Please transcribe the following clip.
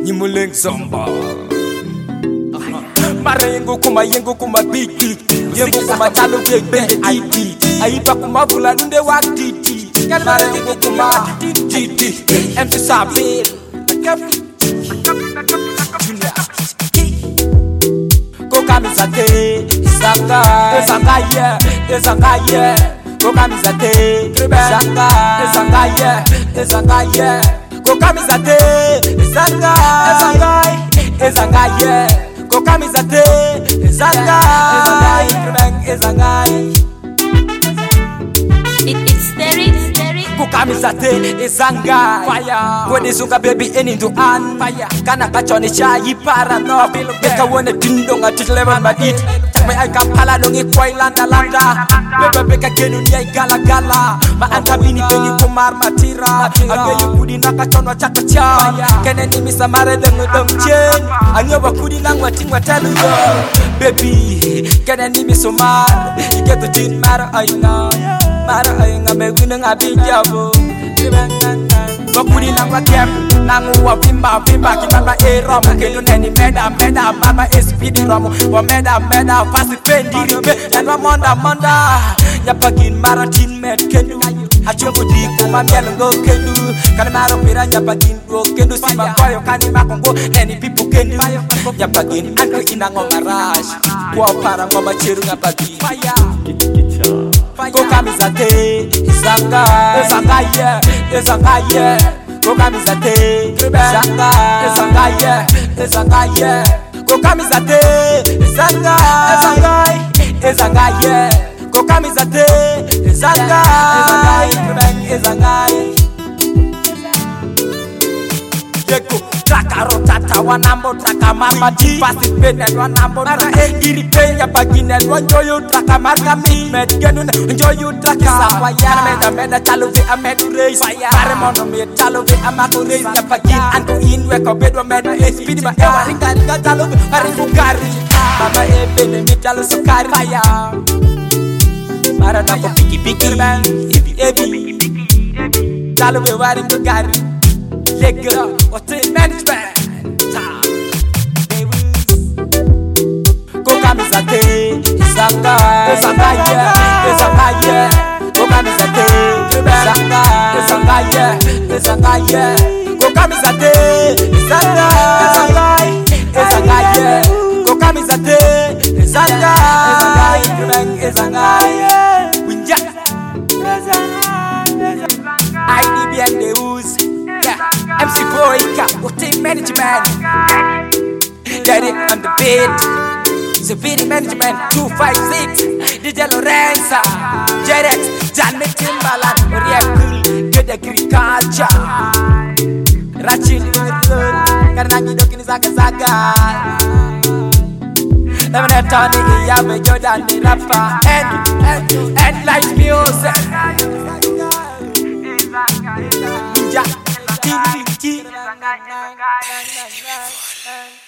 Nyimuleng Zomba. Mara yengo kuma big yengo kuma talo big ID. Aiba kuma bula nde wa titi. Mara yengo kuma titi. MC Sabil. Kokamizate, Ezanga, Kokamizate, Ezanga, Kokamizate, Ezanga, Kokamizate, Ezanga. It's Derek. Kokamizate, Ezanga, fire. When izunga baby into an fire. Kana kachoni chai parano. Beka wone tindonga titlevan madit. Me ay kampala nongi kwailanda landa. Beba beka kenu ni ay gala. Ma anta bini bengi kumar matira. Age yukudi nakachonwa chakacha. Kene ni misamare deng chen. Anyoba kudi langwa tingwa telu yo. Baby, kene ni misomar. Ike tu jin mara ayna. Mara ayna me wina ngabijabo. Bakudi langwa kem. Nangu wa pimba kimama ero. Makelu neni meda mama espidi romo. Wa meda fasi pendi ribe. Yanwa monda. Nyapagin maratin met kendu. Achungu di kuma miel ngo kendu. Kani maro pira nyapagin go kendu. Sima koyo kani makongo neni pipu kendu. Nyapagin anko inango marash. Kwa para ngoma chiru nyapagin. Kokamizate, Ezanga, Kokamizate, Ezanga, Kokamizate, Ezanga, Kokamizate, Ezanga. Yeko takaro tata wanambo takamama pasi pene wanambo na iri penya bagine wanjoyo takamarka mi medgenun enjoyu takasa yana meda taluvi amedu race pare mono me taluvi amako race na pagin anko inwe ko bedwa meda speed ma ewa ringa taluvi pare fugari mama ebene mi talu sukari fire mara na ko piki ebi taluvi wari fugari Legura, hotel management. Kokamizate, Ezanga, Kokamizate, Ezanga, Kokamizate, Ezanga, Kokamizate, Ezanga, Winja, IDBN the Woods. MC Boyka, hotel management. Derek on the beat. Severe management 256. DJ Lorenza, Derek, Janet Timbaland, Oriakul, Good Agriculture. Rachel, karena ngidokin zaga. Namanya Tony, Yabe, Jordan, the rapper, and light music. Ninja.